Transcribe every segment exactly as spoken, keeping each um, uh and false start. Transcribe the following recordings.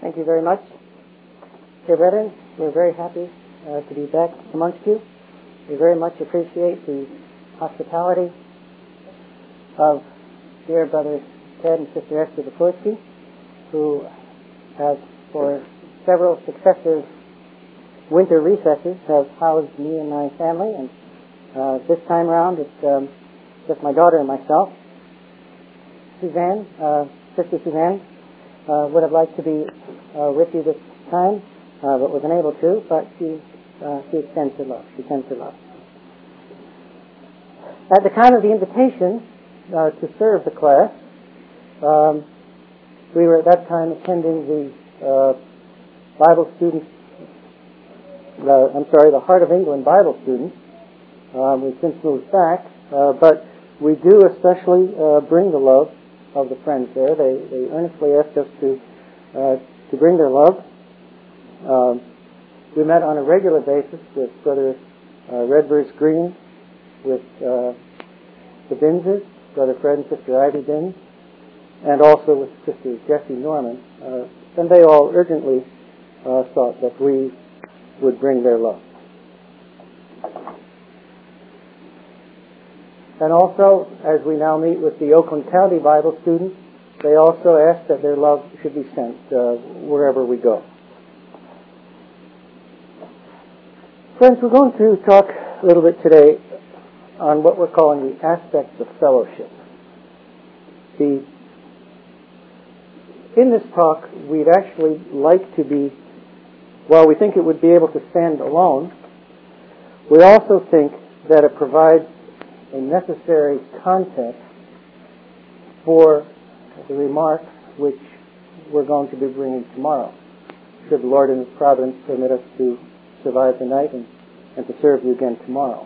Thank you very much. Dear brethren, we're very happy uh, to be back amongst you. We very much appreciate the hospitality of dear brothers Ted and Sister Esther Bukowski, who have, for several successive winter recesses, have housed me and my family. And uh, this time around, it's um, just my daughter and myself. Suzanne, uh, Sister Suzanne, uh, would have liked to be uh, with you this time, uh, but was unable to. But she uh, she extends her love. She sends her love. At the time of the invitation uh, to serve the class, um, we were at that time attending the uh, Bible students. Uh, I'm sorry, the Heart of England Bible students. Um, we've since moved back, uh, but we do especially uh, bring the love of the friends there. They they earnestly asked us to uh, to bring their love. Um, we met on a regular basis with Brother uh, Redvers Green, with uh, the Binses, Brother Fred and Sister Ivy Binns, and also with Sister Jessie Norman. Uh, and they all urgently uh, thought that we would bring their love. And also, as we now meet with the Oakland County Bible students, they also ask that their love should be sent uh, wherever we go. Friends, we're going to talk a little bit today on what we're calling the aspects of fellowship. The, in this talk, we'd actually like to be, while we think it would be able to stand alone, we also think that it provides a necessary context for the remarks which we're going to be bringing tomorrow, should the Lord in His providence permit us to survive the night and, and to serve you again tomorrow.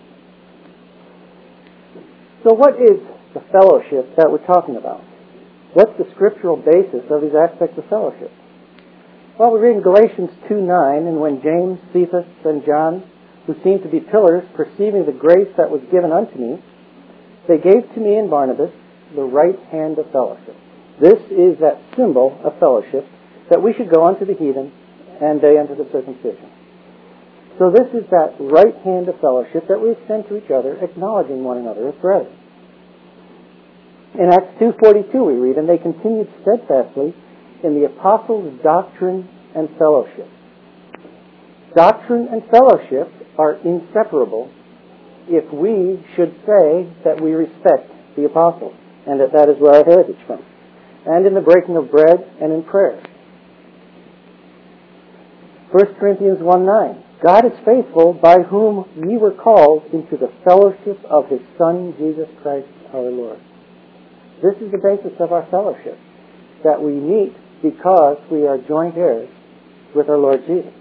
So what is the fellowship that we're talking about? What's the scriptural basis of these aspects of fellowship? Well, we read in Galatians two nine, and when James, Cephas, and John, who seemed to be pillars, perceiving the grace that was given unto me, they gave to me and Barnabas the right hand of fellowship. This is that symbol of fellowship, that we should go unto the heathen, and they unto the circumcision. So this is that right hand of fellowship that we extend to each other, acknowledging one another as brethren. In Acts two forty-two we read, and they continued steadfastly in the apostles' doctrine and fellowship. Doctrine and fellowship are inseparable if we should say that we respect the apostles and that that is where our heritage comes, and in the breaking of bread and in prayer. First Corinthians one nine, God is faithful, by whom ye were called into the fellowship of His Son, Jesus Christ our Lord. This is the basis of our fellowship, that we meet because we are joint heirs with our Lord Jesus.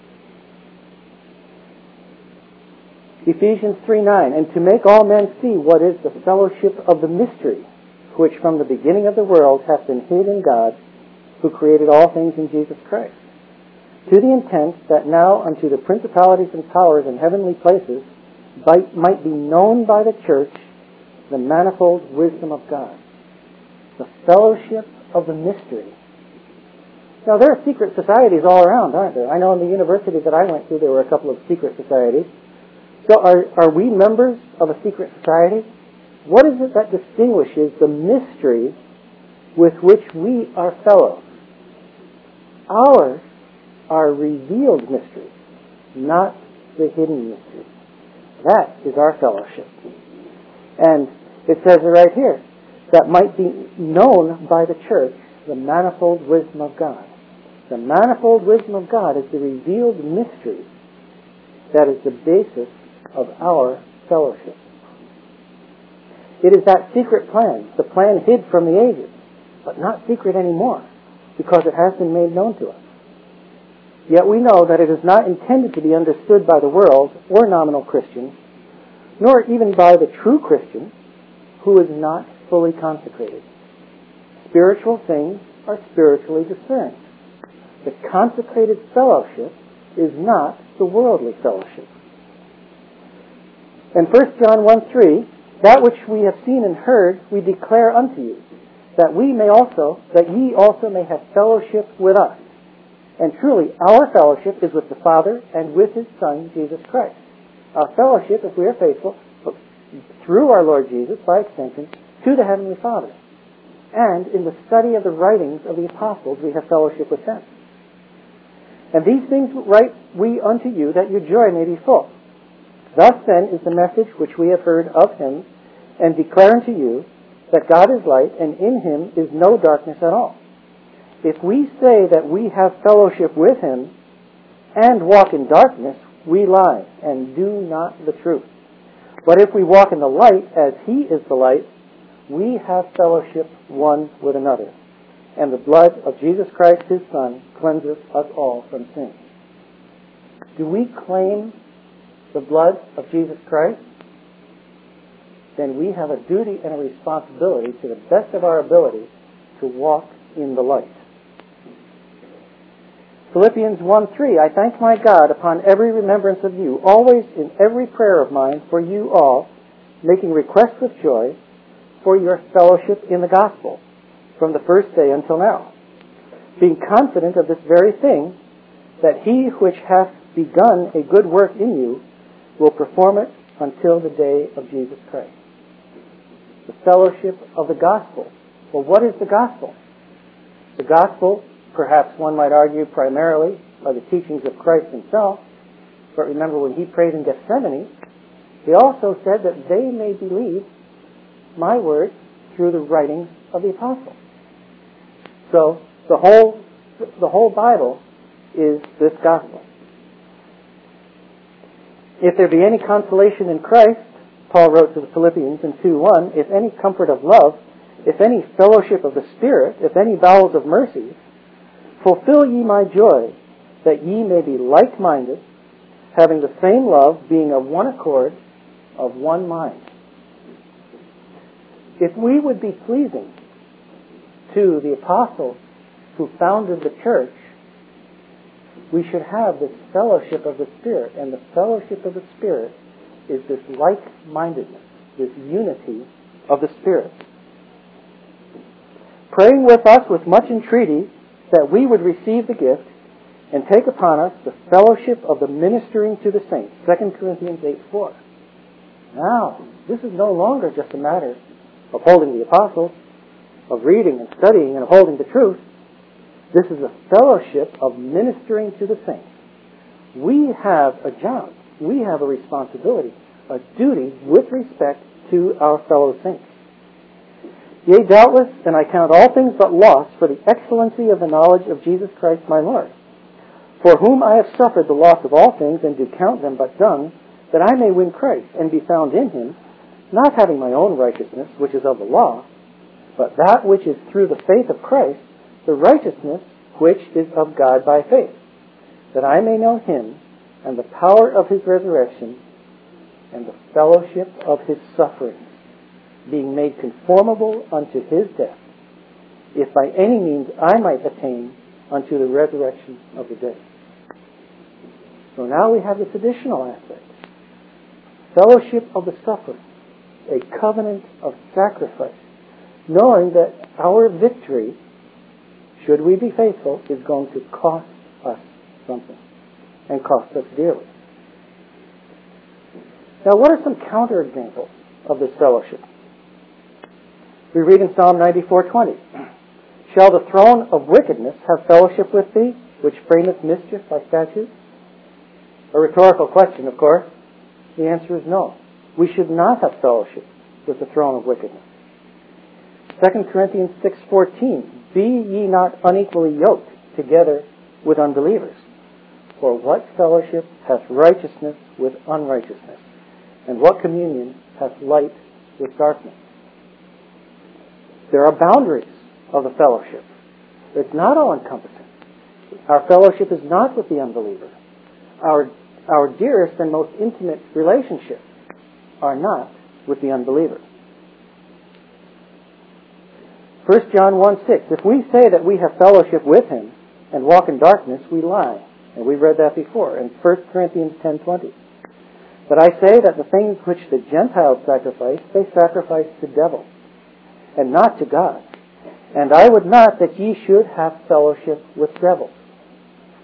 Ephesians three nine, and to make all men see what is the fellowship of the mystery, which from the beginning of the world hath been hid in God, who created all things in Jesus Christ, to the intent that now unto the principalities and powers in heavenly places might be known by the church the manifold wisdom of God. The fellowship of the mystery. Now, there are secret societies all around, aren't there? I know in the university that I went to, there were a couple of secret societies. So are, are we members of a secret society? What is it that distinguishes the mystery with which we are fellows? Ours are revealed mysteries, not the hidden mysteries. That is our fellowship. And it says it right here, that might be known by the church the manifold wisdom of God. The manifold wisdom of God is the revealed mystery that is the basis of our fellowship. It is that secret plan, the plan hid from the ages, but not secret anymore, because it has been made known to us. Yet we know that it is not intended to be understood by the world or nominal Christians, nor even by the true Christian who is not fully consecrated. Spiritual things are spiritually discerned. The consecrated fellowship is not the worldly fellowship. In First John one three, that which we have seen and heard we declare unto you, that we may also, that ye also may have fellowship with us. And truly, our fellowship is with the Father and with His Son, Jesus Christ. Our fellowship, if we are faithful, through our Lord Jesus, by extension, to the Heavenly Father. And in the study of the writings of the apostles, we have fellowship with them. And these things write we unto you, that your joy may be full. Thus then is the message which we have heard of Him, and declare unto you, that God is light, and in Him is no darkness at all. If we say that we have fellowship with Him, and walk in darkness, we lie, and do not the truth. But if we walk in the light, as He is the light, we have fellowship one with another. And the blood of Jesus Christ, His Son, cleanses us all from sin. Do we claim the blood of Jesus Christ? Then we have a duty and a responsibility, to the best of our ability, to walk in the light. Philippians one three, I thank my God upon every remembrance of you, always in every prayer of mine for you all, making request with joy for your fellowship in the gospel, from the first day until now, being confident of this very thing, that He which hath begun a good work in you will perform it until the day of Jesus Christ. The fellowship of the gospel. Well, what is the gospel? The gospel, perhaps one might argue, primarily are the teachings of Christ Himself. But remember, when He prayed in Gethsemane, He also said that they may believe my word through the writings of the apostles. So the whole the whole Bible is this gospel. If there be any consolation in Christ, Paul wrote to the Philippians in two one, if any comfort of love, if any fellowship of the Spirit, if any bowels of mercy, fulfill ye my joy, that ye may be like-minded, having the same love, being of one accord, of one mind. If we would be pleasing to the apostles who founded the church, we should have this fellowship of the Spirit. And the fellowship of the Spirit is this like-mindedness, this unity of the Spirit. Praying with us with much entreaty that we would receive the gift and take upon us the fellowship of the ministering to the saints. Second Corinthians eight four. Now, this is no longer just a matter of holding the apostles, of reading and studying and of holding the truth. This is a fellowship of ministering to the saints. We have a job. We have a responsibility, a duty with respect to our fellow saints. Yea, doubtless, and I count all things but loss for the excellency of the knowledge of Jesus Christ my Lord, for whom I have suffered the loss of all things, and do count them but dung, that I may win Christ, and be found in Him, not having my own righteousness, which is of the law, but that which is through the faith of Christ, the righteousness which is of God by faith, that I may know Him, and the power of His resurrection, and the fellowship of His sufferings, being made conformable unto His death, if by any means I might attain unto the resurrection of the dead. So now we have this additional aspect. Fellowship of the suffering, a covenant of sacrifice, knowing that our victory, should we be faithful, is going to cost us something, and cost us dearly. Now, what are some counterexamples of this fellowship? We read in Psalm ninety-four twenty, shall the throne of wickedness have fellowship with thee, which frameth mischief by statutes? A rhetorical question, of course. The answer is no. We should not have fellowship with the throne of wickedness. Second Corinthians six fourteen, be ye not unequally yoked together with unbelievers. For what fellowship hath righteousness with unrighteousness? And what communion hath light with darkness? There are boundaries of the fellowship. It's not all-encompassing. Our fellowship is not with the unbeliever. Our, our dearest and most intimate relationships are not with the unbeliever. First John one six, if we say that we have fellowship with Him and walk in darkness, we lie. And we've read that before in First Corinthians ten twenty. But I say that the things which the Gentiles sacrifice, they sacrifice to devils, and not to God. And I would not that ye should have fellowship with devils.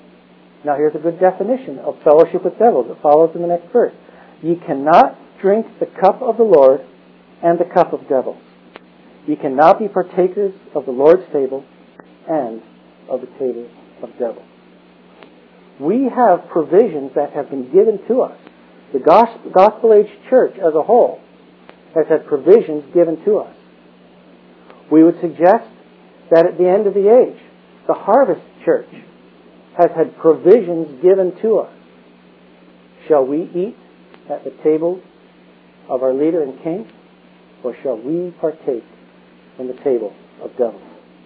Now here's a good definition of fellowship with devils. It follows in the next verse. Ye cannot drink the cup of the Lord and the cup of devils. Ye cannot be partakers of the Lord's table and of the table of devils. We have provisions that have been given to us. The gospel, gospel age church as a whole has had provisions given to us. We would suggest that at the end of the age, the Harvest Church has had provisions given to us. Shall we eat at the table of our leader and king, or shall we partake in the table of devils?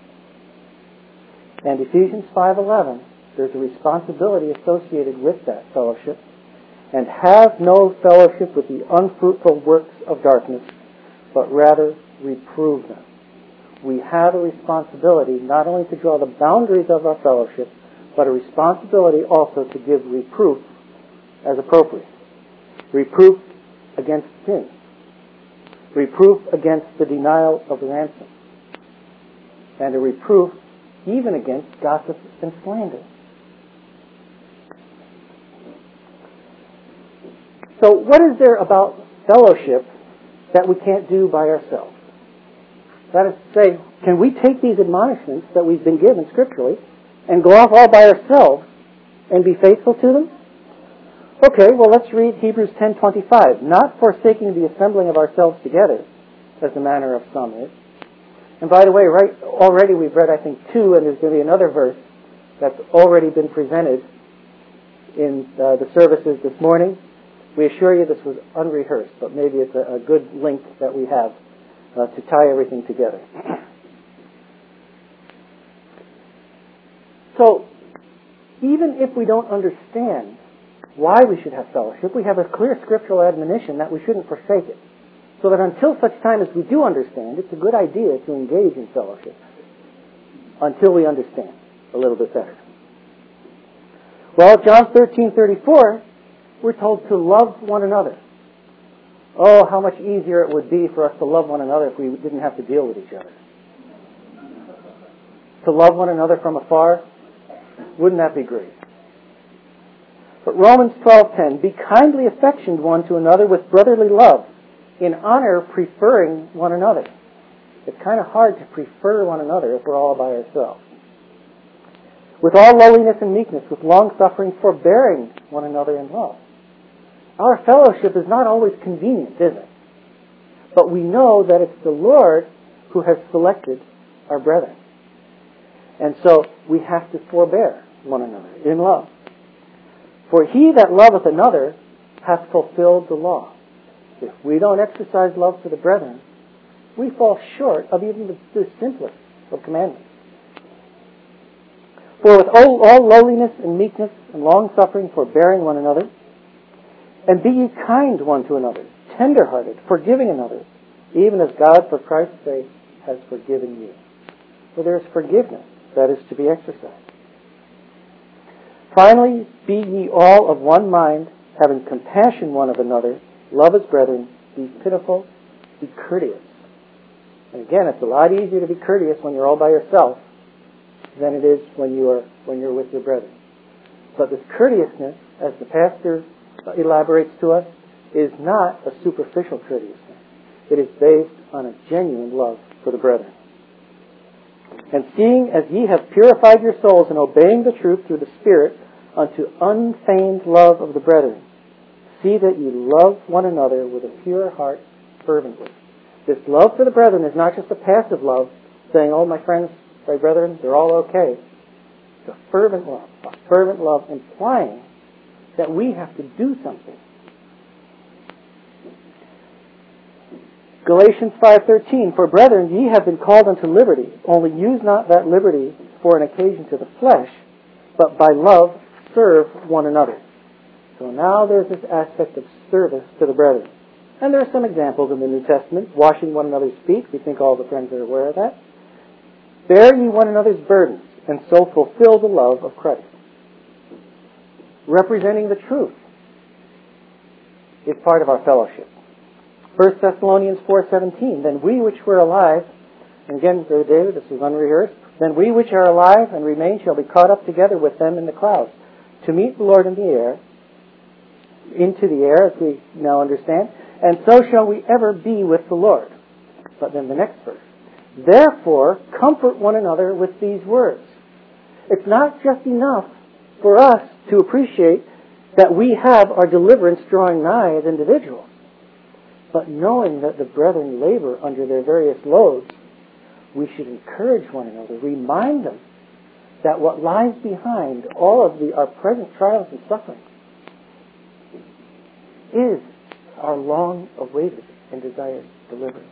And Ephesians five eleven, there's a responsibility associated with that fellowship. And have no fellowship with the unfruitful works of darkness, but rather reprove them. We have a responsibility not only to draw the boundaries of our fellowship, but a responsibility also to give reproof as appropriate. Reproof against sin. Reproof against the denial of the ransom. And a reproof even against gossip and slander. So what is there about fellowship that we can't do by ourselves? That is to say, can we take these admonishments that we've been given scripturally and go off all by ourselves and be faithful to them? Okay, well let's read Hebrews ten twenty-five. Not forsaking the assembling of ourselves together, as the manner of some is. And by the way, right already we've read, I think, two, and there's going to be another verse that's already been presented in uh, the services this morning. We assure you this was unrehearsed, but maybe it's a, a good link that we have uh, to tie everything together. So, even if we don't understand why we should have fellowship, we have a clear scriptural admonition that we shouldn't forsake it. So that until such time as we do understand, it's a good idea to engage in fellowship until we understand a little bit better. Well, John thirteen thirty-four, we're told to love one another. Oh, how much easier it would be for us to love one another if we didn't have to deal with each other. To love one another from afar, wouldn't that be great? But Romans twelve ten, be kindly affectioned one to another with brotherly love, in honor preferring one another. It's kind of hard to prefer one another if we're all by ourselves. With all lowliness and meekness, with long-suffering, forbearing one another in love. Our fellowship is not always convenient, is it? But we know that it's the Lord who has selected our brethren. And so we have to forbear one another in love. For he that loveth another hath fulfilled the law. If we don't exercise love for the brethren, we fall short of even the, the simplest of commandments. For with all, all lowliness and meekness and long-suffering, forbearing one another, and be ye kind one to another, tender-hearted, forgiving another, even as God for Christ's sake has forgiven you. So there is forgiveness that is to be exercised. Finally, be ye all of one mind, having compassion one of another, love as brethren, be pitiful, be courteous. And again, it's a lot easier to be courteous when you're all by yourself than it is when you are when you're with your brethren. But this courteousness, as the pastor elaborates to us, is not a superficial courteousness. It is based on a genuine love for the brethren. And seeing as ye have purified your souls in obeying the truth through the Spirit unto unfeigned love of the brethren, see that ye love one another with a pure heart fervently. This love for the brethren is not just a passive love, saying, oh, my friends, my brethren, they're all okay. It's a fervent love. A fervent love implying that we have to do something. Galatians five thirteen, for brethren, ye have been called unto liberty, only use not that liberty for an occasion to the flesh, but by love serve one another. So now there's this aspect of service to the brethren. And there are some examples in the New Testament. Washing one another's feet. We think all the friends are aware of that. Bear ye one another's burdens, and so fulfill the love of Christ. Representing the truth is part of our fellowship. First Thessalonians four seventeen, then we which were alive, and again, Brother David, this is unrehearsed, then we which are alive and remain shall be caught up together with them in the clouds, to meet the Lord in the air, into the air, as we now understand, and so shall we ever be with the Lord. But then the next verse. Therefore, comfort one another with these words. It's not just enough for us to appreciate that we have our deliverance drawing nigh as individuals, but knowing that the brethren labor under their various loads, we should encourage one another, remind them that what lies behind all of the, our present trials and sufferings is our long-awaited and desired deliverance.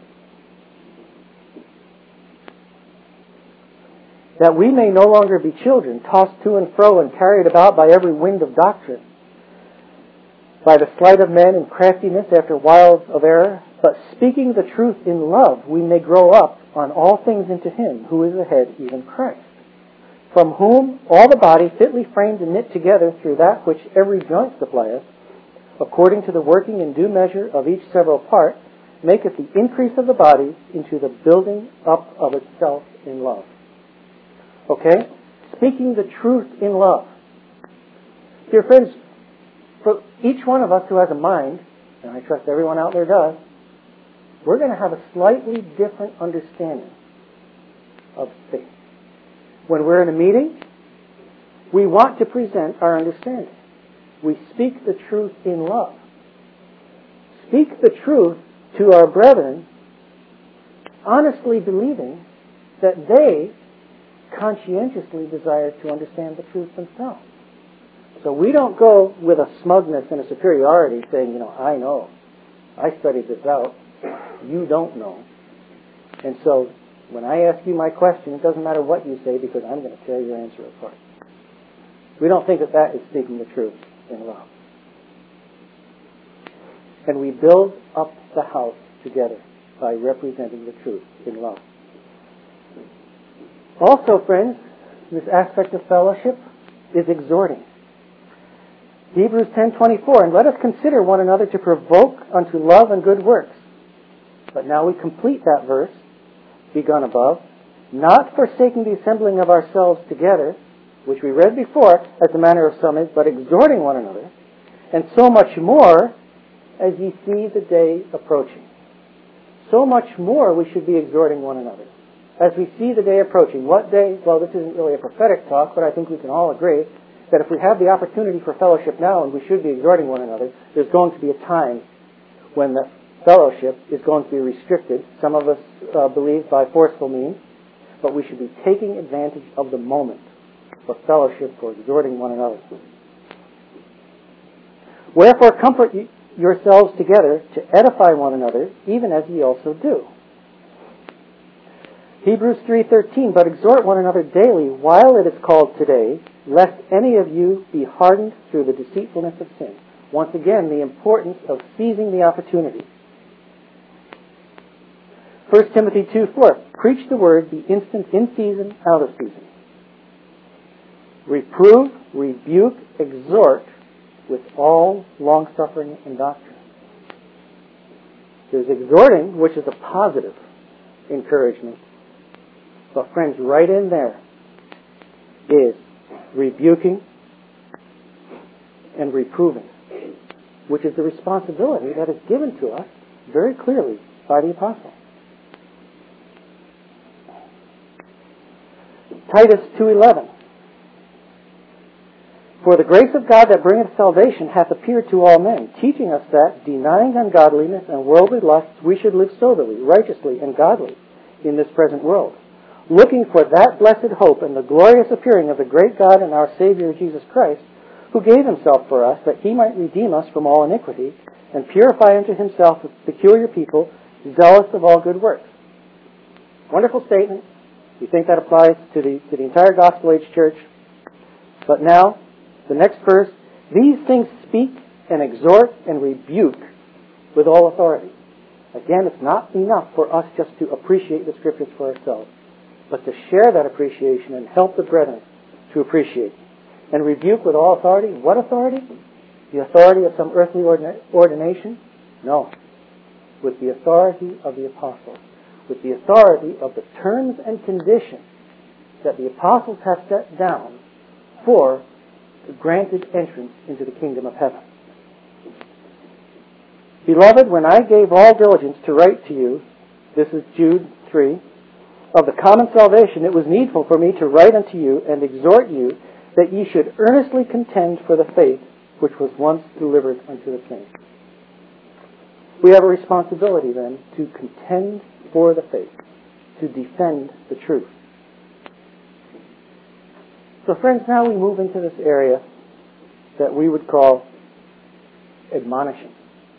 That we may no longer be children, tossed to and fro and carried about by every wind of doctrine, by the sleight of men and craftiness after wiles of error, but speaking the truth in love, we may grow up on all things into Him, who is the head, even Christ, from whom all the body, fitly framed and knit together through that which every joint supplieth, according to the working in due measure of each several part, maketh the increase of the body into the building up of itself in love. Okay? Speaking the truth in love. Dear friends, for each one of us who has a mind, and I trust everyone out there does, we're going to have a slightly different understanding of faith. When we're in a meeting, we want to present our understanding. We speak the truth in love. Speak the truth to our brethren, honestly believing that they conscientiously desire to understand the truth themselves. So we don't go with a smugness and a superiority saying, you know, I know. I studied this out. You don't know. And so when I ask you my question, it doesn't matter what you say because I'm going to tear your answer apart. We don't think that that is speaking the truth in love. And we build up the house together by representing the truth in love. Also, friends, this aspect of fellowship is exhorting. Hebrews ten twenty-four, and let us consider one another to provoke unto love and good works. But now we complete that verse, begun above, not forsaking the assembling of ourselves together, which we read before, as the manner of some is, but exhorting one another, and so much more as ye see the day approaching. So much more we should be exhorting one another. As we see the day approaching. What day? Well, this isn't really a prophetic talk, but I think we can all agree that if we have the opportunity for fellowship now, and we should be exhorting one another, there's going to be a time when the fellowship is going to be restricted. Some of us uh, believe by forceful means, but we should be taking advantage of the moment for fellowship, for exhorting one another. Wherefore comfort y- yourselves together to edify one another, even as ye also do. Hebrews three thirteen, but exhort one another daily while it is called today, lest any of you be hardened through the deceitfulness of sin. Once again, the importance of seizing the opportunity. First Timothy two four, preach the word, be instant in season, out of season. Reprove, rebuke, exhort with all long-suffering and doctrine. There's exhorting, which is a positive encouragement. But friends, right in there is rebuking and reproving, which is the responsibility that is given to us very clearly by the apostle. Titus two eleven. For the grace of God that bringeth salvation hath appeared to all men, teaching us that, denying ungodliness and worldly lusts, we should live soberly, righteously, and godly in this present world, looking for that blessed hope and the glorious appearing of the great God and our Savior Jesus Christ, who gave himself for us, that he might redeem us from all iniquity, and purify unto himself a peculiar people, zealous of all good works. Wonderful statement. We think that applies to the, to the entire Gospel Age church. But now, the next verse, these things speak and exhort and rebuke with all authority. Again, it's not enough for us just to appreciate the Scriptures for ourselves, but to share that appreciation and help the brethren to appreciate. And rebuke with all authority. What authority? The authority of some earthly ordina- ordination? No. With the authority of the apostles. With the authority of the terms and conditions that the apostles have set down for granted entrance into the kingdom of heaven. Beloved, when I gave all diligence to write to you, this is Jude three, of the common salvation, it was needful for me to write unto you and exhort you that ye should earnestly contend for the faith which was once delivered unto the saints. We have a responsibility then to contend for the faith, to defend the truth. So friends, now we move into this area that we would call admonishing.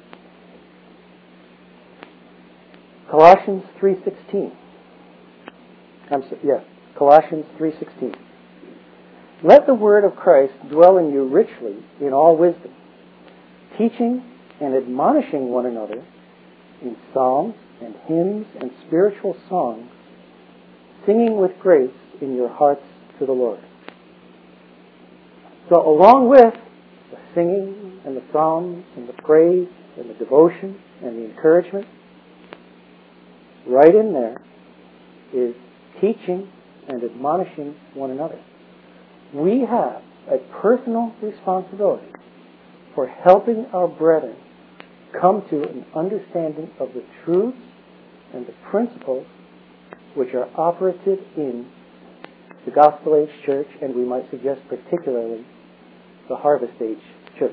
Colossians three sixteen. I'm so, yes, Colossians three sixteen. Let the word of Christ dwell in you richly in all wisdom, teaching and admonishing one another in psalms and hymns and spiritual songs, singing with grace in your hearts to the Lord. So along with the singing and the psalms and the praise and the devotion and the encouragement, right in there is teaching and admonishing one another. We have a personal responsibility for helping our brethren come to an understanding of the truths and the principles which are operative in the Gospel Age Church, and we might suggest particularly the Harvest Age Church.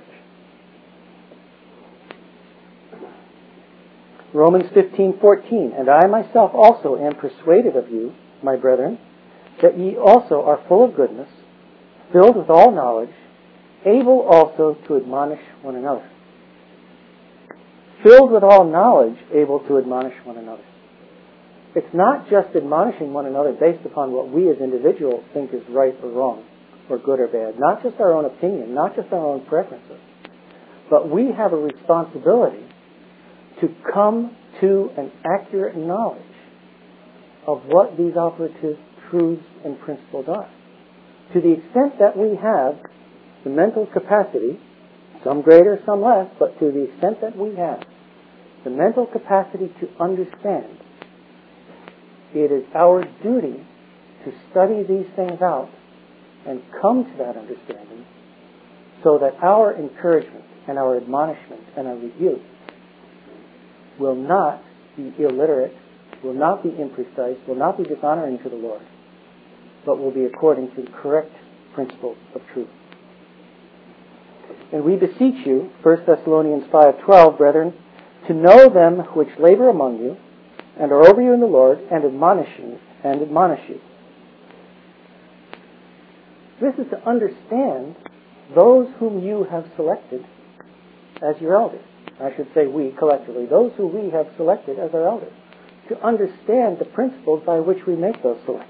Romans fifteen fourteen, and I myself also am persuaded of you, my brethren, that ye also are full of goodness, filled with all knowledge, able also to admonish one another. Filled with all knowledge, able to admonish one another. It's not just admonishing one another based upon what we as individuals think is right or wrong, or good or bad. Not just our own opinion, not just our own preferences. But we have a responsibility to come to an accurate knowledge of what these operative truths and principles are. To the extent that we have the mental capacity, some greater, some less, but to the extent that we have the mental capacity to understand, it is our duty to study these things out and come to that understanding so that our encouragement and our admonishment and our rebuke will not be illiterate, will not be imprecise, will not be dishonoring to the Lord, but will be according to the correct principles of truth. And we beseech you, First Thessalonians five twelve, brethren, to know them which labor among you, and are over you in the Lord, and admonish you, and admonish you. This is to understand those whom you have selected as your elders. I should say we, collectively, those who we have selected as our elders, to understand the principles by which we make those selections.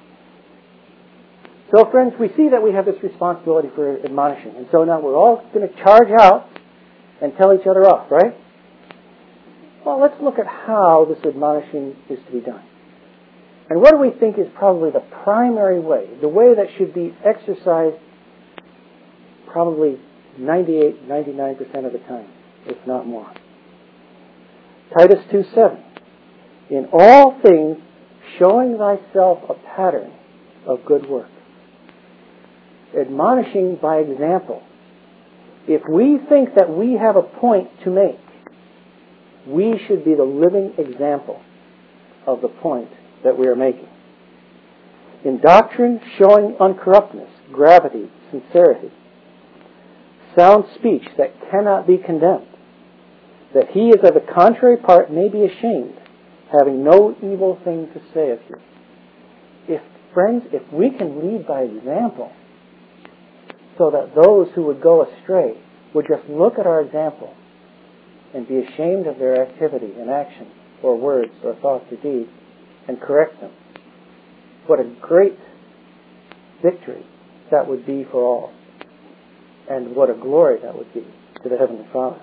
So, friends, we see that we have this responsibility for admonishing. And so now we're all going to charge out and tell each other off, right? Well, let's look at how this admonishing is to be done. And what do we think is probably the primary way, the way that should be exercised probably ninety-eight, ninety-nine percent of the time, if not more? Titus two seven. In all things, showing thyself a pattern of good work. Admonishing by example. If we think that we have a point to make, we should be the living example of the point that we are making. In doctrine, showing uncorruptness, gravity, sincerity. Sound speech that cannot be condemned. That he is of the contrary part may be ashamed, having no evil thing to say of you. If, friends, if we can lead by example, so that those who would go astray would just look at our example and be ashamed of their activity and action, or words, or thoughts, or deeds, and correct them. What a great victory that would be for all. And what a glory that would be to the Heavenly Father.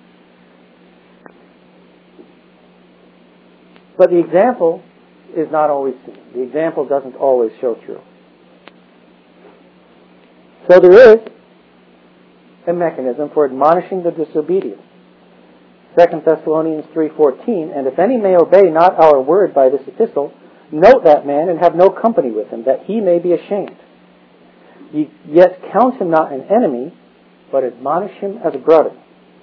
But the example is not always seen. The example doesn't always show through. So there is a mechanism for admonishing the disobedient. Second Thessalonians three fourteen, and if any may obey not our word by this epistle, note that man and have no company with him, that he may be ashamed. Ye yet count him not an enemy, but admonish him as a brother.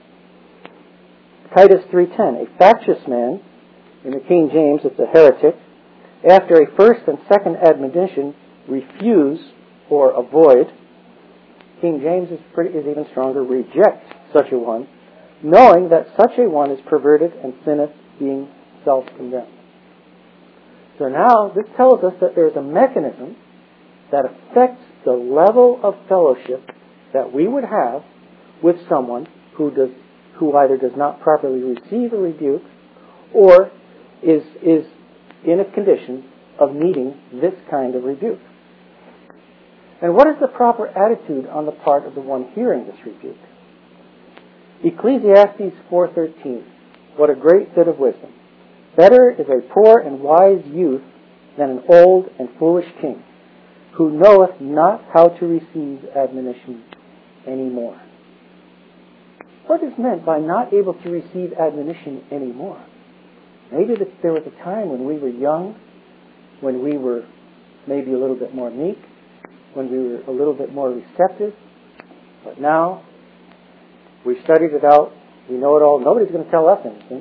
Titus three ten, a factious man, in the King James it's a heretic, after a first and second admonition, refuse or avoid. King James is, pretty, is even stronger, reject such a one, knowing that such a one is perverted and sinneth, being self-condemned. So now this tells us that there's a mechanism that affects the level of fellowship that we would have with someone who does, who either does not properly receive a rebuke or is is in a condition of needing this kind of rebuke. And what is the proper attitude on the part of the one hearing this rebuke? Ecclesiastes four thirteen. What a great bit of wisdom. Better is a poor and wise youth than an old and foolish king, who knoweth not how to receive admonition any more. What is meant by not able to receive admonition anymore? Maybe that there was a time when we were young, when we were maybe a little bit more meek, when we were a little bit more receptive, but now we've studied it out, we know it all, nobody's going to tell us anything.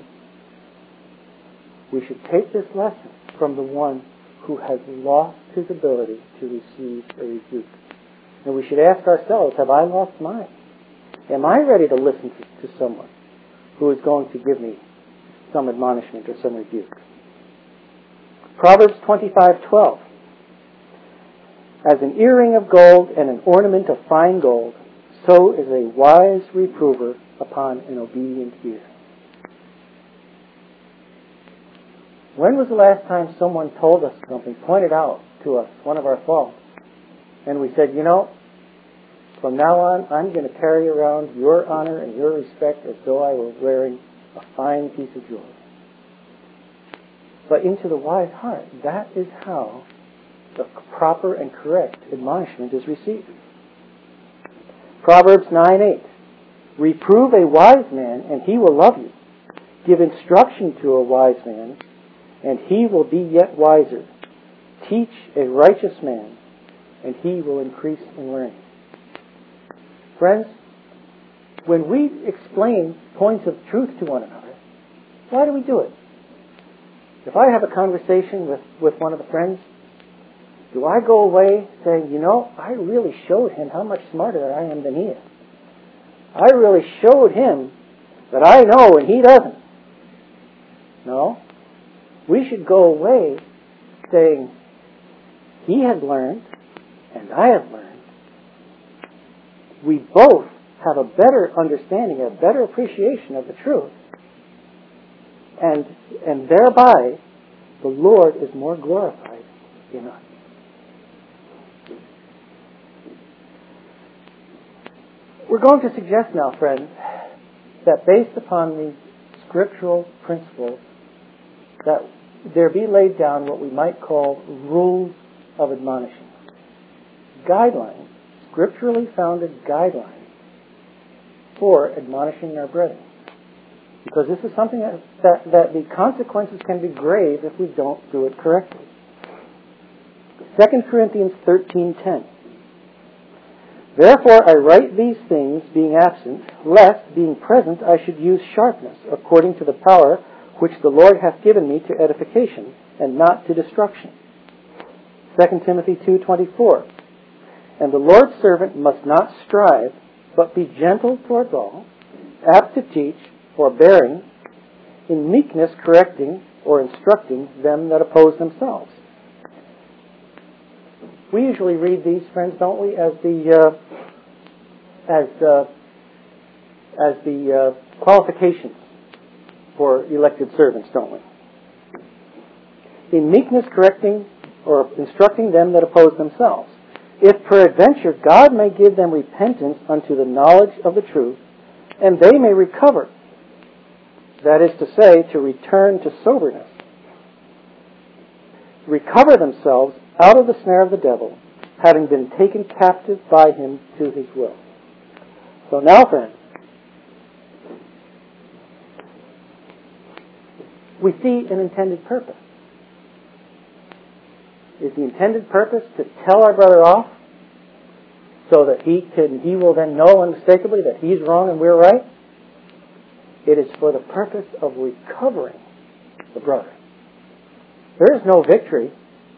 We should take this lesson from the one who has lost his ability to receive a rebuke. And we should ask ourselves, have I lost mine? Am I ready to listen to, to someone who is going to give me some admonishment or some rebuke? Proverbs twenty-five twelve. As an earring of gold and an ornament of fine gold, so is a wise reprover upon an obedient ear. When was the last time someone told us something, pointed out to us one of our faults, and we said, you know, from now on, I'm going to carry around your honor and your respect as though I were wearing a fine piece of jewelry. But into the wise heart, that is how the proper and correct admonishment is received. Proverbs nine eight. Reprove a wise man, and he will love you. Give instruction to a wise man, and he will be yet wiser. Teach a righteous man, and he will increase in learning. Friends, when we explain points of truth to one another, why do we do it? If I have a conversation with, with one of the friends, do I go away saying, you know, I really showed him how much smarter I am than he is. I really showed him that I know and he doesn't. No. We should go away saying, he has learned and I have learned. We both have a better understanding, a better appreciation of the truth. And, and thereby, the Lord is more glorified in us. We're going to suggest now, friends, that based upon these scriptural principles, that there be laid down what we might call rules of admonishing. Guidelines, scripturally founded guidelines for admonishing our brethren. Because this is something that, that, that the consequences can be grave if we don't do it correctly. Second Corinthians thirteen ten. Therefore I write these things, being absent, lest, being present, I should use sharpness, according to the power which the Lord hath given me to edification, and not to destruction. Second Timothy two twenty-four. And the Lord's servant must not strive, but be gentle towards all, apt to teach, forbearing, in meekness correcting or instructing them that oppose themselves. We usually read these, friends, don't we, as the uh, as uh, as the uh, qualifications for elected servants, don't we? In meekness correcting or instructing them that oppose themselves, if peradventure God may give them repentance unto the knowledge of the truth, and they may recover, that is to say, to return to soberness, recover themselves out of the snare of the devil, having been taken captive by him to his will. So now, friends, we see an intended purpose. Is the intended purpose to tell our brother off so that he can, he will then know unmistakably that he's wrong and we're right. It is for the purpose of recovering the brother. There is no victory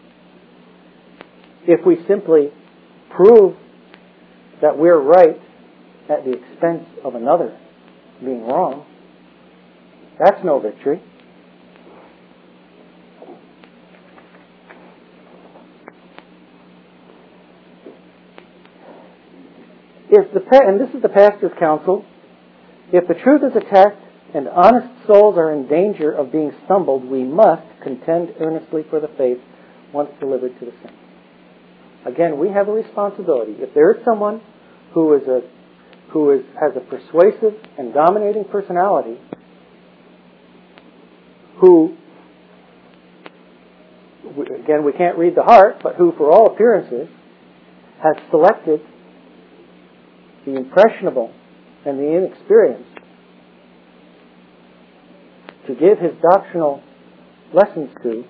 if we simply prove that we're right at the expense of another being wrong. That's no victory. If the and this is the pastor's counsel, if the truth is attacked and honest souls are in danger of being stumbled, we must contend earnestly for the faith once delivered to the saints. Again, we have a responsibility. If there is someone who is a who is has a persuasive and dominating personality, who, again, we can't read the heart, but who, for all appearances, has selected the impressionable and the inexperienced to give his doctrinal lessons to,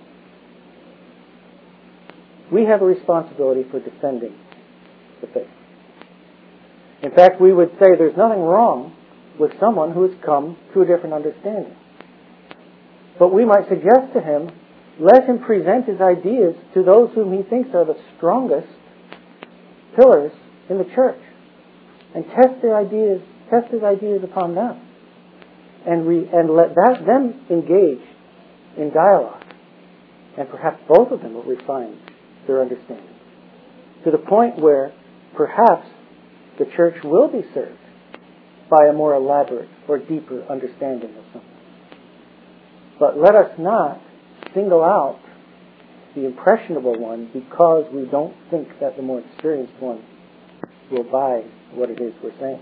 we have a responsibility for defending the faith. In fact, we would say there's nothing wrong with someone who has come to a different understanding. But we might suggest to him, let him present his ideas to those whom he thinks are the strongest pillars in the church, and test their ideas, test his ideas upon them, and re, and let that them engage in dialogue, and perhaps both of them will refine their understanding to the point where perhaps the church will be served by a more elaborate or deeper understanding of something. But let us not single out the impressionable one because we don't think that the more experienced one will buy what it is we're saying.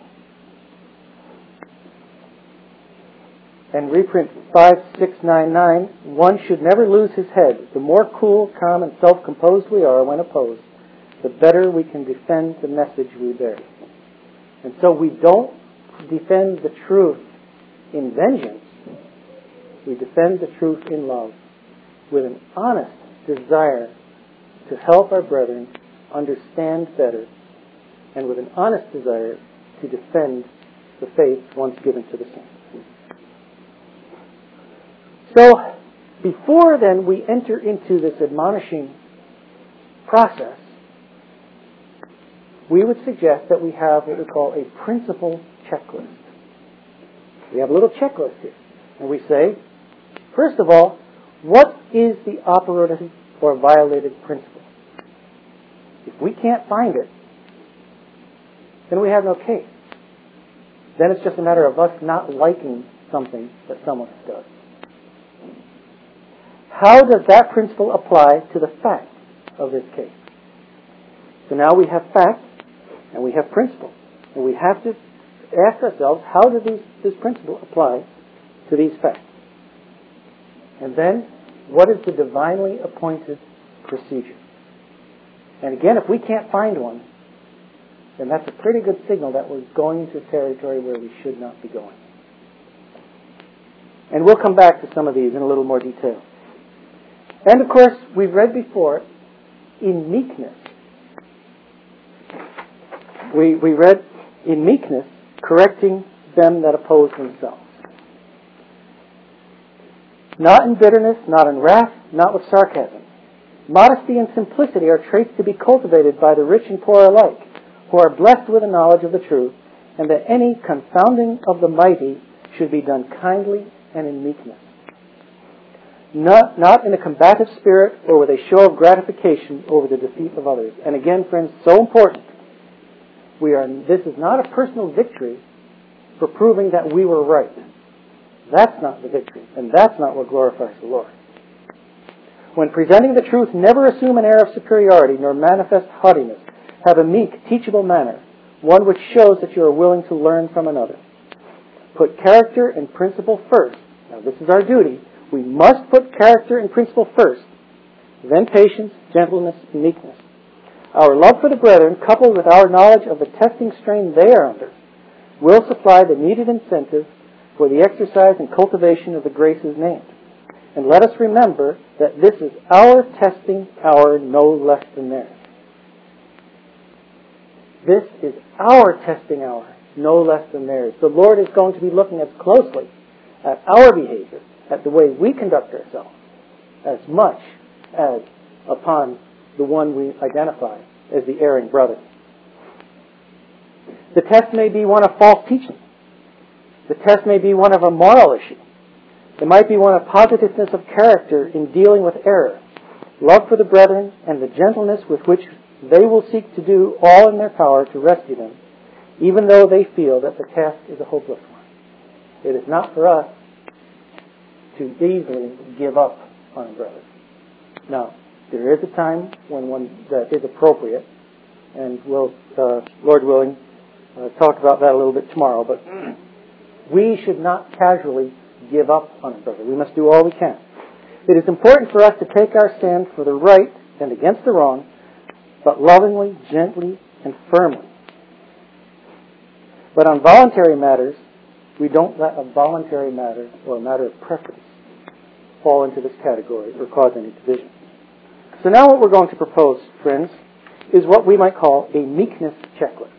And reprint five six nine nine, one should never lose his head. The more cool, calm, and self-composed we are when opposed, the better we can defend the message we bear. And so we don't defend the truth in vengeance. We defend the truth in love with an honest desire to help our brethren understand better and with an honest desire to defend the faith once given to the saints. So, before then we enter into this admonishing process, we would suggest that we have what we call a principle checklist. We have a little checklist here. And we say, first of all, what is the operative or violated principle? If we can't find it, then we have no case. Then it's just a matter of us not liking something that someone does. How does that principle apply to the fact of this case? So now we have fact and we have principle. And we have to ask ourselves, how does these, this principle apply to these facts? And then, what is the divinely appointed procedure? And again, if we can't find one, then that's a pretty good signal that we're going into territory where we should not be going. And we'll come back to some of these in a little more detail. And of course, we've read before, in meekness. We, we read, in meekness, correcting them that oppose themselves. Not in bitterness, not in wrath, not with sarcasm. Modesty and simplicity are traits to be cultivated by the rich and poor alike, who are blessed with a knowledge of the truth, and that any confounding of the mighty should be done kindly and in meekness. Not, not in a combative spirit or with a show of gratification over the defeat of others. And again, friends, so important. We are. This is not a personal victory for proving that we were right. That's not the victory, and that's not what glorifies the Lord. When presenting the truth, never assume an air of superiority, nor manifest haughtiness. Have a meek, teachable manner, one which shows that you are willing to learn from another. Put character and principle first. Now, this is our duty. We must put character and principle first, then patience, gentleness, and meekness. Our love for the brethren, coupled with our knowledge of the testing strain they are under, will supply the needed incentive for the exercise and cultivation of the graces named. And let us remember that this is our testing hour, no less than theirs. This is our testing hour, no less than theirs. The Lord is going to be looking as closely at our behavior, at the way we conduct ourselves, as much as upon the one we identify as the erring brother. The test may be one of false teaching. The test may be one of a moral issue. It might be one of positiveness of character in dealing with error, love for the brethren, and the gentleness with which they will seek to do all in their power to rescue them, even though they feel that the task is a hopeless one. It is not for us to easily give up on a brother. Now, there is a time when one that is appropriate, and we'll, uh, Lord willing, uh, talk about that a little bit tomorrow, but we should not casually give up on a brother. We must do all we can. It is important for us to take our stand for the right and against the wrong, but lovingly, gently, and firmly. But on voluntary matters, we don't let a voluntary matter or a matter of preference fall into this category or cause any division. So now what we're going to propose, friends, is what we might call a meekness checklist.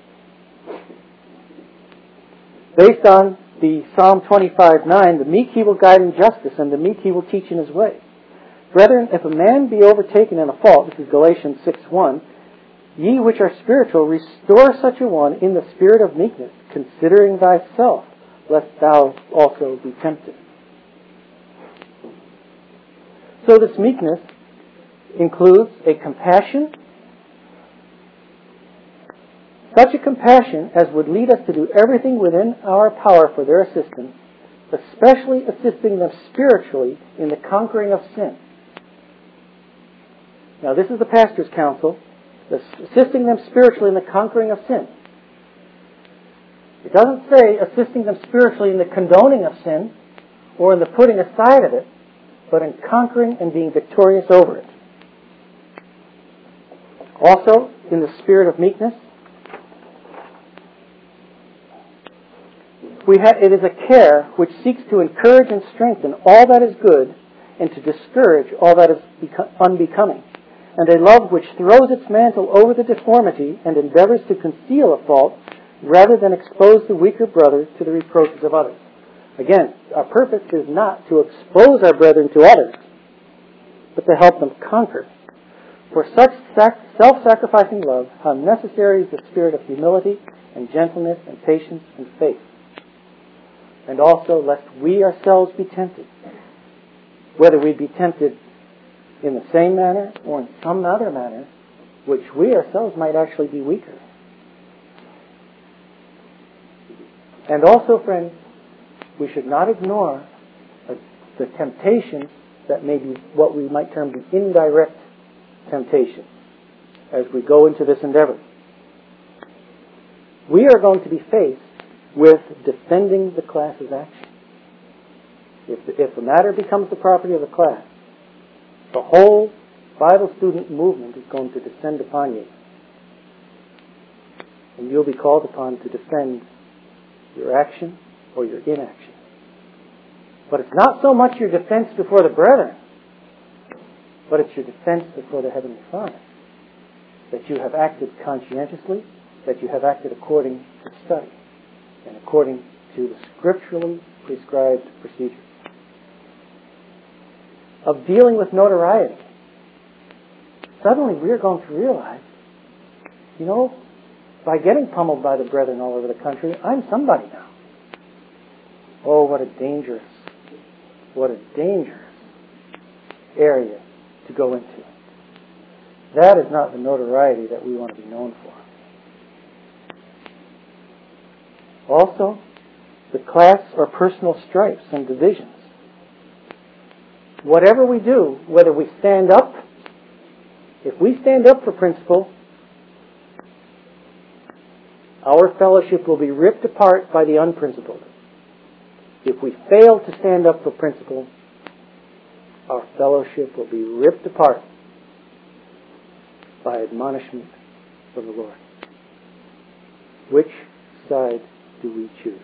Based on the Psalm twenty-five nine, the meek he will guide in justice, and the meek he will teach in his way. Brethren, if a man be overtaken in a fault, this is Galatians six one, ye which are spiritual, restore such a one in the spirit of meekness, considering thyself, lest thou also be tempted. So this meekness includes a compassion, such a compassion as would lead us to do everything within our power for their assistance, especially assisting them spiritually in the conquering of sin. Now this is the pastor's counsel, assisting them spiritually in the conquering of sin. It doesn't say assisting them spiritually in the condoning of sin or in the putting aside of it, but in conquering and being victorious over it. Also, in the spirit of meekness, we have, it is a care which seeks to encourage and strengthen all that is good and to discourage all that is beco- unbecoming, and a love which throws its mantle over the deformity and endeavors to conceal a fault rather than expose the weaker brother to the reproaches of others. Again, our purpose is not to expose our brethren to others, but to help them conquer. For such sac- self-sacrificing love, how necessary is the spirit of humility and gentleness and patience and faith. And also, lest we ourselves be tempted, whether we be tempted in the same manner or in some other manner, which we ourselves might actually be weaker. And also, friends, we should not ignore the temptations that may be what we might term the indirect temptation as we go into this endeavor. We are going to be faced with defending the class's action. If the, if the matter becomes the property of the class, the whole Bible student movement is going to descend upon you. And you'll be called upon to defend your action or your inaction. But it's not so much your defense before the brethren, but it's your defense before the Heavenly Father. That you have acted conscientiously, that you have acted according to study, and according to the scripturally prescribed procedures. Of dealing with notoriety, suddenly we are going to realize, you know, by getting pummeled by the brethren all over the country, I'm somebody now. Oh, what a dangerous, what a dangerous area to go into. That is not the notoriety that we want to be known for. Also, the class or personal stripes and divisions. Whatever we do, whether we stand up, if we stand up for principle, our fellowship will be ripped apart by the unprincipled. If we fail to stand up for principle, our fellowship will be ripped apart by admonishment from the Lord. Which side do we choose?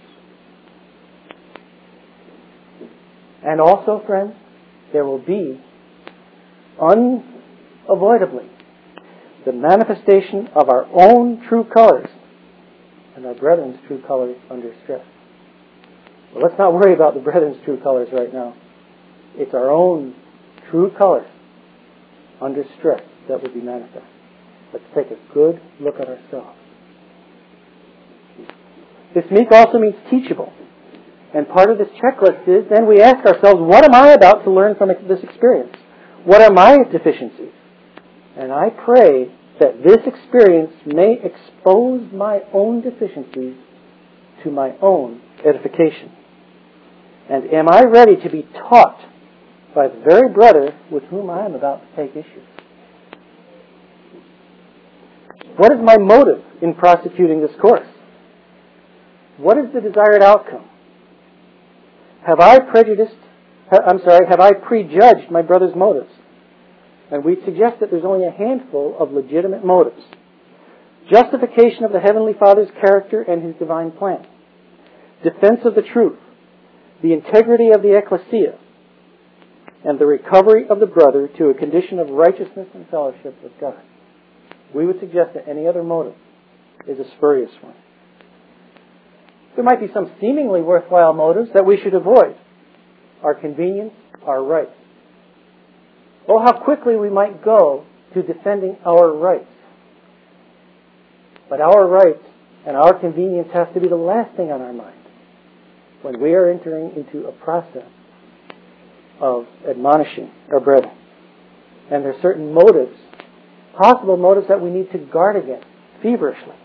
And also, friends, there will be unavoidably the manifestation of our own true colors and our brethren's true colors under stress. Well, let's not worry about the brethren's true colors right now. It's our own true colors under stress that would be manifest. Let's take a good look at ourselves. This meek also means teachable. And part of this checklist is then we ask ourselves, what am I about to learn from this experience? What are my deficiencies? And I pray that this experience may expose my own deficiencies to my own edification. And am I ready to be taught by the very brother with whom I am about to take issue? What is my motive in prosecuting this course? What is the desired outcome? Have I prejudiced, I'm sorry, have I prejudged my brother's motives? And we suggest that there's only a handful of legitimate motives. Justification of the Heavenly Father's character and His divine plan. Defense of the truth. The integrity of the ecclesia. And the recovery of the brother to a condition of righteousness and fellowship with God. We would suggest that any other motive is a spurious one. There might be some seemingly worthwhile motives that we should avoid. Our convenience, our rights. Oh, how quickly we might go to defending our rights. But our rights and our convenience has to be the last thing on our mind when we are entering into a process of admonishing our brethren. And there are certain motives, possible motives that we need to guard against feverishly.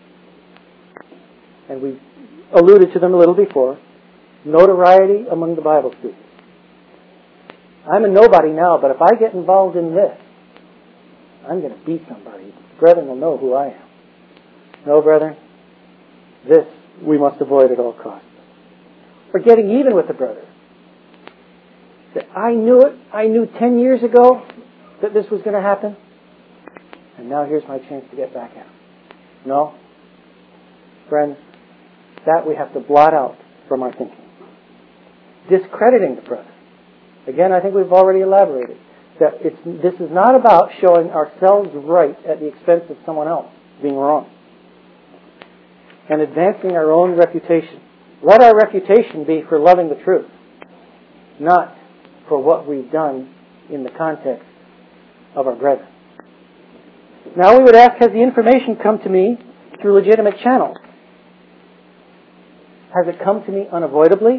And we alluded to them a little before. Notoriety among the Bible students. I'm a nobody now, but if I get involved in this, I'm going to be somebody. Brethren will know who I am. No, brethren, this we must avoid at all costs. Or getting even with the brother. That I knew it, I knew ten years ago that this was going to happen, and now here's my chance to get back at him. No. Friends, that we have to blot out from our thinking. Discrediting the brother. Again, I think we've already elaborated that it's, this is not about showing ourselves right at the expense of someone else being wrong. And advancing our own reputation. Let our reputation be for loving the truth, not for what we've done in the context of our brethren. Now we would ask, has the information come to me through legitimate channels? Has it come to me unavoidably?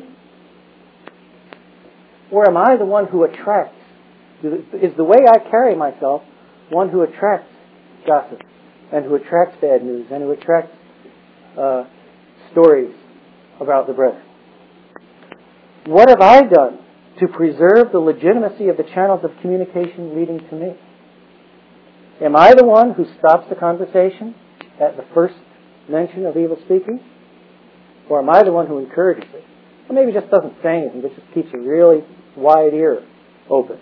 Or am I the one who attracts? Is the way I carry myself one who attracts gossip and who attracts bad news and who attracts uh, stories about the brethren? What have I done to preserve the legitimacy of the channels of communication leading to me? Am I the one who stops the conversation at the first mention of evil speaking? Or am I the one who encourages it? Or maybe just doesn't say anything, but just keeps a really wide ear open.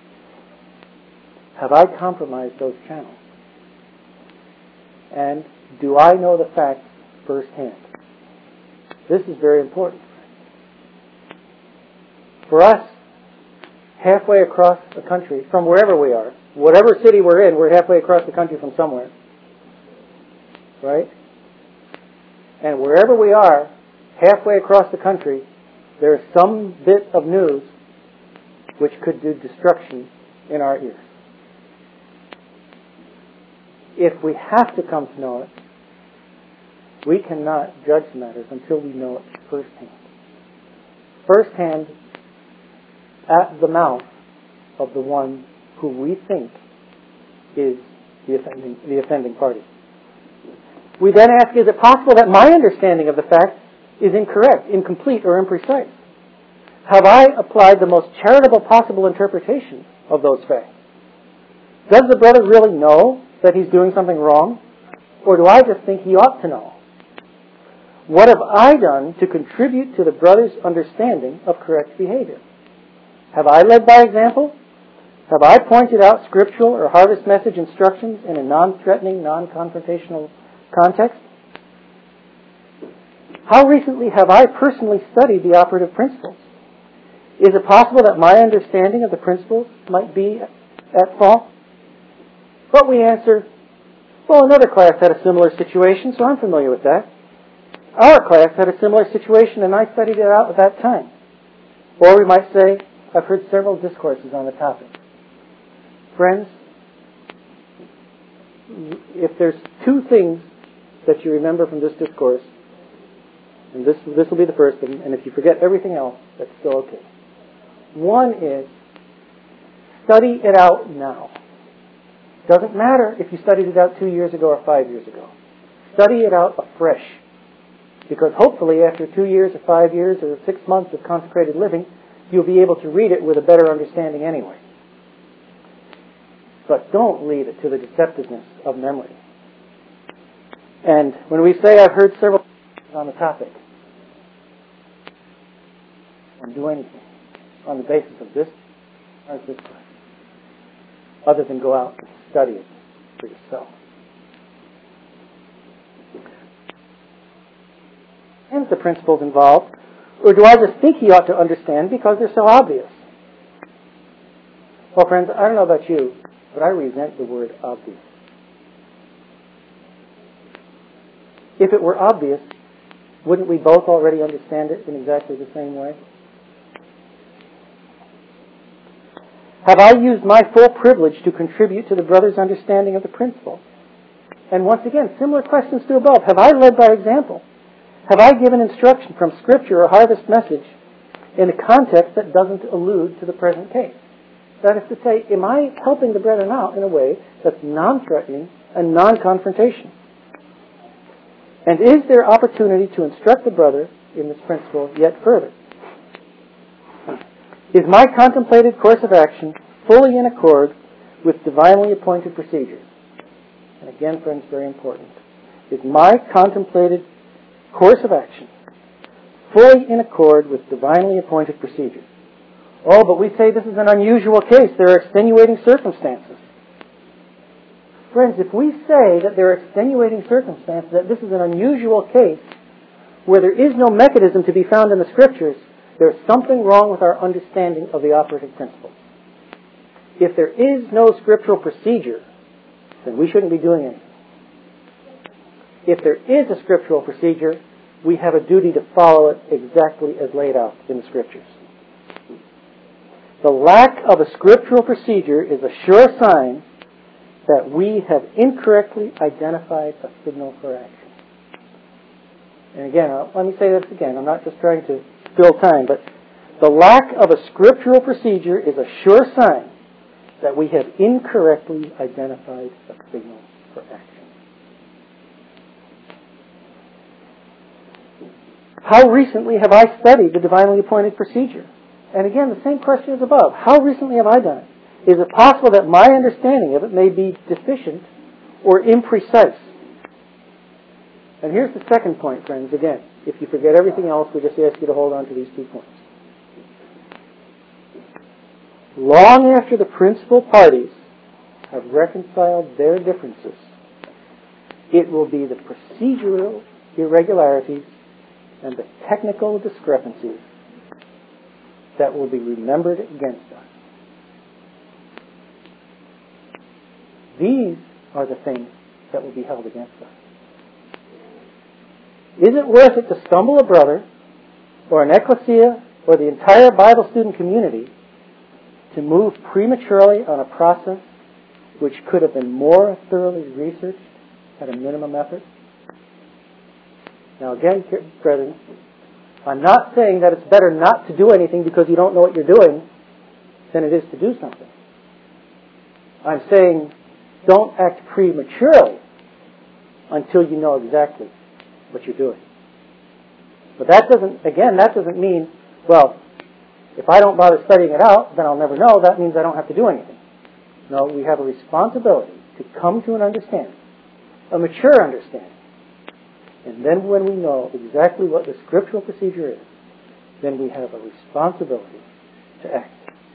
Have I compromised those channels? And do I know the facts firsthand? This is very important. For us, halfway across the country, from wherever we are, whatever city we're in, we're halfway across the country from somewhere. Right? And wherever we are, halfway across the country, there is some bit of news which could do destruction in our ears. If we have to come to know it, we cannot judge matters until we know it firsthand. Firsthand at the mouth of the one who we think is the offending, the offending party. We then ask, is it possible that my understanding of the facts is incorrect, incomplete, or imprecise? Have I applied the most charitable possible interpretation of those facts? Does the brother really know that he's doing something wrong? Or do I just think he ought to know? What have I done to contribute to the brother's understanding of correct behavior? Have I led by example? Have I pointed out scriptural or harvest message instructions in a non-threatening, non-confrontational context? How recently have I personally studied the operative principles? Is it possible that my understanding of the principles might be at fault? But we answer, Well, another class had a similar situation, so I'm familiar with that. Our class had a similar situation, and I studied it out at that time. Or we might say, I've heard several discourses on the topic. Friends, if there's two things that you remember from this discourse, and this, this will be the first, and, and if you forget everything else, that's still okay. One is, study it out now. Doesn't matter if you studied it out two years ago or five years ago. Study it out afresh. Because hopefully after two years or five years or six months of consecrated living, you'll be able to read it with a better understanding anyway. But don't leave it to the deceptiveness of memory. And when we say I've heard several on the topic, don't do anything on the basis of this or this class, other than go out and study it for yourself. And the principles involved, or do I just think he ought to understand because they're so obvious? Well, friends, I don't know about you, but I resent the word obvious. If it were obvious, wouldn't we both already understand it in exactly the same way? Have I used my full privilege to contribute to the brother's understanding of the principle? And once again, similar questions to above. Have I led by example? Have I given instruction from Scripture or Harvest Message in a context that doesn't allude to the present case? That is to say, am I helping the brethren out in a way that's non-threatening and non-confrontation? And is there opportunity to instruct the brother in this principle yet further? Is my contemplated course of action fully in accord with divinely appointed procedures? And again, friends, very important. Is my contemplated course of action fully in accord with divinely appointed procedures? Oh, but we say this is an unusual case. There are extenuating circumstances. Friends, if we say that there are extenuating circumstances, that this is an unusual case where there is no mechanism to be found in the Scriptures, there's something wrong with our understanding of the operative principle. If there is no scriptural procedure, then we shouldn't be doing anything. If there is a scriptural procedure, we have a duty to follow it exactly as laid out in the Scriptures. The lack of a scriptural procedure is a sure sign that we have incorrectly identified a signal for action. And again, uh, let me say this again. I'm not just trying to fill time, but the lack of a scriptural procedure is a sure sign that we have incorrectly identified a signal for action. How recently have I studied the divinely appointed procedure? And again, the same question as above. How recently have I done it? Is it possible that my understanding of it may be deficient or imprecise? And here's the second point, friends. Again, if you forget everything else, we just ask you to hold on to these two points. Long after the principal parties have reconciled their differences, it will be the procedural irregularities and the technical discrepancies that will be remembered against us. These are the things that will be held against us. Is it worth it to stumble a brother or an ecclesia or the entire Bible student community to move prematurely on a process which could have been more thoroughly researched at a minimum effort? Now again, brethren, I'm not saying that it's better not to do anything because you don't know what you're doing than it is to do something. I'm saying don't act prematurely until you know exactly what you're doing. But that doesn't, again, that doesn't mean, well, if I don't bother studying it out, then I'll never know. That means I don't have to do anything. No, we have a responsibility to come to an understanding, a mature understanding. And then when we know exactly what the scriptural procedure is, then we have a responsibility to act.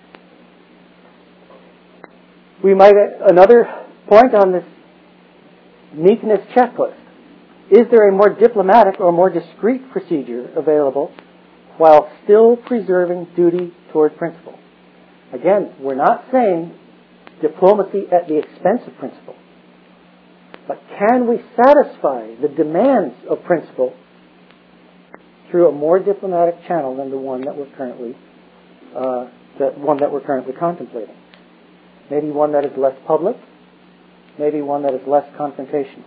We might, another point on this meekness checklist. Is there a more diplomatic or more discreet procedure available while still preserving duty toward principle? Again, we're not saying diplomacy at the expense of principle. But can we satisfy the demands of principle through a more diplomatic channel than the one that we're currently, uh, the one that we're currently contemplating? Maybe one that is less public, maybe one that is less confrontational.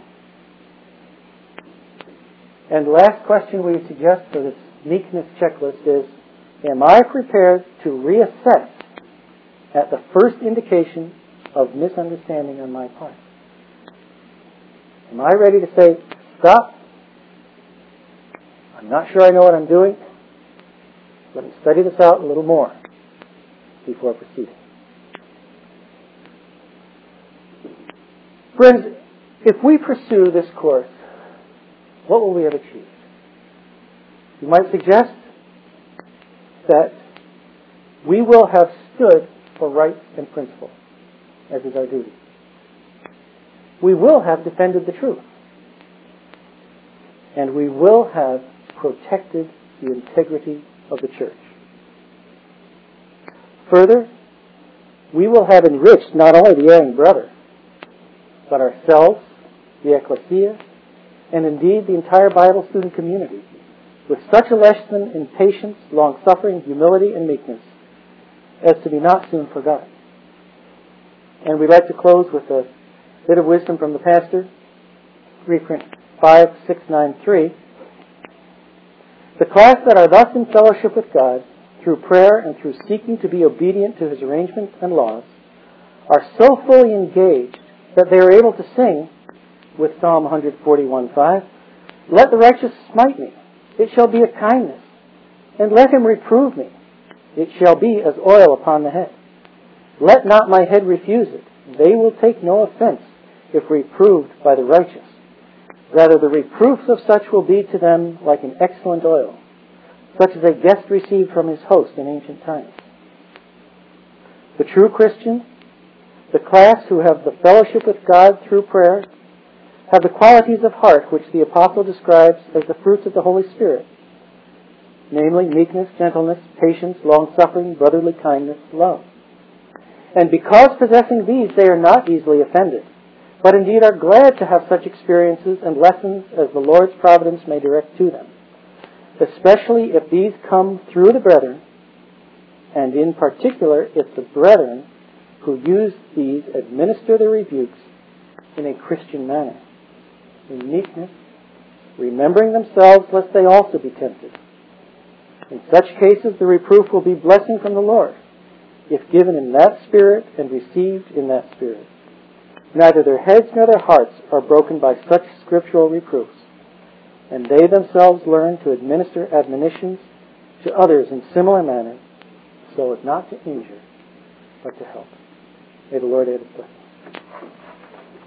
And the last question we suggest for this meekness checklist is, am I prepared to reassess at the first indication of misunderstanding on my part? Am I ready to say, stop, I'm not sure I know what I'm doing, let me study this out a little more before proceeding? Friends, if we pursue this course, what will we have achieved? You might suggest that we will have stood for rights and principle, as is our duty. We will have defended the truth. And we will have protected the integrity of the church. Further, we will have enriched not only the erring brother, but ourselves, the ecclesia, and indeed the entire Bible student community, with such a lesson in patience, long-suffering, humility, and meekness, as to be not soon forgotten. And we'd like to close with a bit of wisdom from the pastor, reprint five six nine three. The class that are thus in fellowship with God, through prayer and through seeking to be obedient to His arrangements and laws, are so fully engaged that they are able to sing with Psalm one forty-one five, "Let the righteous smite me, it shall be a kindness, and let him reprove me, it shall be as oil upon the head. Let not my head refuse it, they will take no offense if reproved by the righteous. Rather the reproofs of such will be to them like an excellent oil, such as a guest received from his host in ancient times." The true Christian, the class who have the fellowship with God through prayer, have the qualities of heart which the Apostle describes as the fruits of the Holy Spirit, namely meekness, gentleness, patience, long-suffering, brotherly kindness, love. And because possessing these, they are not easily offended, but indeed are glad to have such experiences and lessons as the Lord's providence may direct to them, especially if these come through the brethren, and in particular if the brethren who use these administer their rebukes in a Christian manner, in meekness, remembering themselves lest they also be tempted. In such cases, the reproof will be blessing from the Lord, if given in that spirit and received in that spirit. Neither their heads nor their hearts are broken by such scriptural reproofs, and they themselves learn to administer admonitions to others in similar manner, so as not to injure, but to help. May the Lord aid us blessing.